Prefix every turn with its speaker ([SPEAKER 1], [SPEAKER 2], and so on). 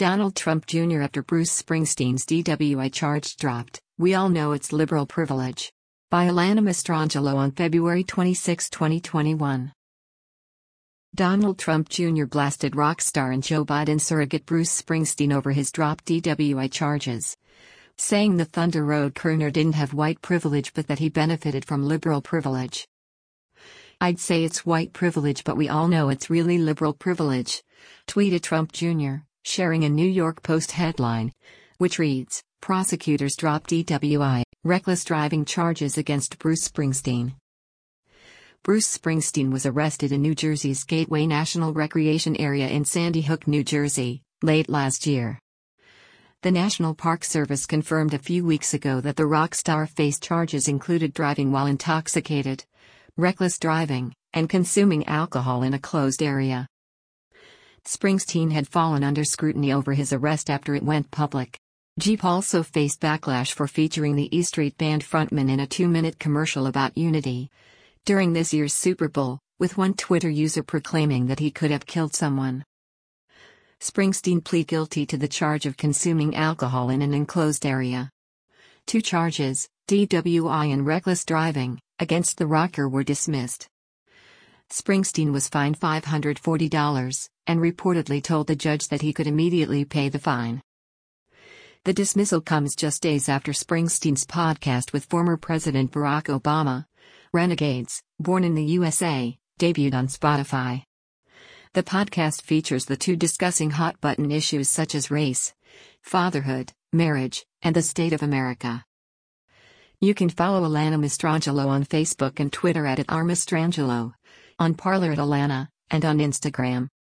[SPEAKER 1] Donald Trump Jr. after Bruce Springsteen's DWI charge dropped. We all know it's liberal privilege. By Alana Mastrangelo on February 26, 2021. Donald Trump Jr. blasted rock star and Joe Biden surrogate Bruce Springsteen over his dropped DWI charges, saying the Thunder Road crooner didn't have white privilege but that he benefited from liberal privilege. "I'd say it's white privilege, but we all know it's really liberal privilege," tweeted Trump Jr., sharing a New York Post headline, which reads, "Prosecutors drop DWI, reckless driving charges against Bruce Springsteen." Bruce Springsteen was arrested in New Jersey's Gateway National Recreation Area in Sandy Hook, New Jersey, late last year. The National Park Service confirmed a few weeks ago that the rock star faced charges included driving while intoxicated, reckless driving, and consuming alcohol in a closed area. Springsteen had fallen under scrutiny over his arrest after it went public. Jeep also faced backlash for featuring the E Street Band frontman in a 2-minute commercial about unity during this year's Super Bowl, with one Twitter user proclaiming that he could have killed someone. Springsteen pleaded guilty to the charge of consuming alcohol in an enclosed area. 2 charges, DWI and reckless driving, against the rocker were dismissed. Springsteen was fined $540, and reportedly told the judge that he could immediately pay the fine. The dismissal comes just days after Springsteen's podcast with former President Barack Obama, Renegades, Born in the USA, debuted on Spotify. The podcast features the two discussing hot-button issues such as race, fatherhood, marriage, and the state of America. You can follow Alana Mastrangelo on Facebook and Twitter @RMastrangelo, on Parler @Alana, and on Instagram.